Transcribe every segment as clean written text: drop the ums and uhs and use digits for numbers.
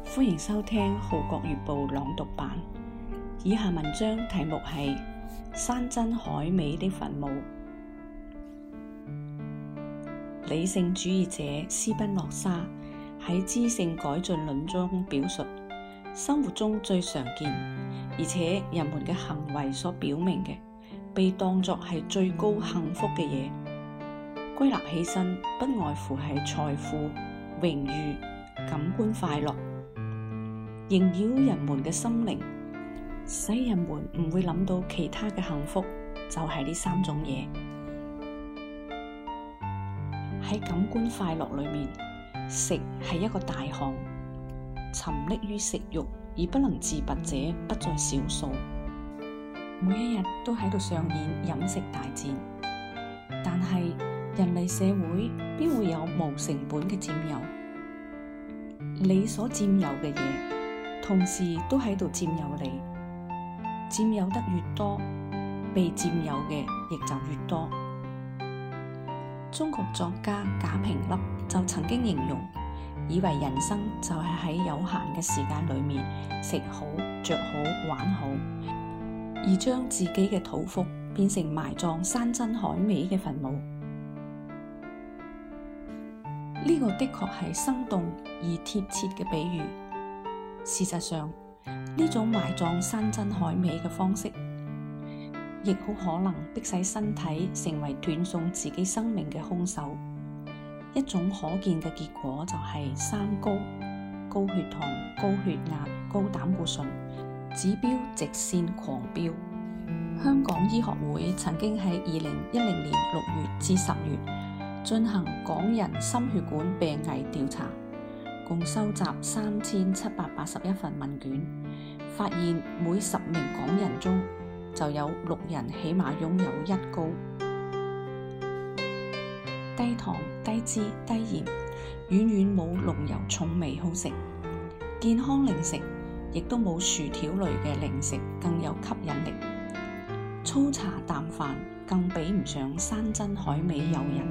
歡迎收聽《號角月報》朗讀版。以下文章題目係《山珍海味的墳墓》。理性主義者斯賓諾莎喺知性改進論中表述，生活中最常見，而且人們嘅行為所表明嘅，被當作係最高幸福嘅嘢，歸納起身，不外乎係財富、榮譽、感官快樂，縈繞人們嘅心靈，使人們唔會諗到其他嘅幸福，就係呢三種嘢。喺感官快樂裏面，食係一個大項，沉溺於食慾而不能自拔者不在少數。每一日都喺度上演飲食大戰，但係人類社會邊會有無成本嘅佔有？你所佔有嘅嘢，同時都喺度佔有你。佔有得越多，被佔有嘅亦就越多。中國作家賈平凹就曾經形容，以為人生就係喺有限嘅時間裏面食好、着好、玩好，而將自己嘅肚腹變成埋葬山珍海味嘅墳墓。呢個的確係生動而貼切嘅比喻。事實上，呢種埋葬山珍海味嘅方式，亦好可能迫使身體成為斷送自己生命嘅兇手。一種可見嘅結果就係三高：高血糖、高血壓、高膽固醇，指標直線狂飆。香港醫學會曾經喺2010年6月至10月進行港人心血管病危調查，共收集3781份問卷，發現每10名港人中就有6人起碼擁有1高。低糖、低脂、低鹽，遠遠冇濃油重味好食。健康零食亦都冇薯條類嘅零食更有吸引力。粗茶淡飯更比唔上山珍海味誘人。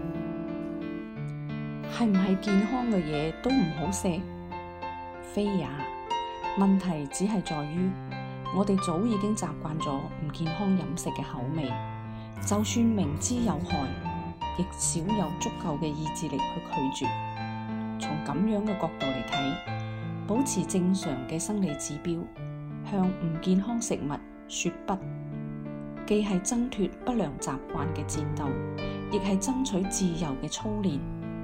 係唔係健康嘅嘢都唔好食？非也。問題只係在於，我哋早已經習慣咗唔健康飲食嘅口味，就算明知有害，亦少有足夠嘅意志力去拒絕。從咁樣嘅角度嚟睇，保持正常嘅生理指標，向唔健康食物說不，既係掙脫不良習慣嘅戰鬥，亦係爭取自由嘅操練。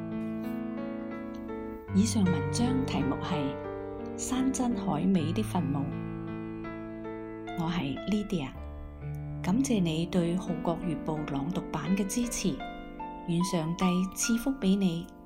以上文章題目係山珍海味的墳墓。我係 Lydia， 感謝你對《號角月報》朗讀版嘅支持，願上帝賜福俾你。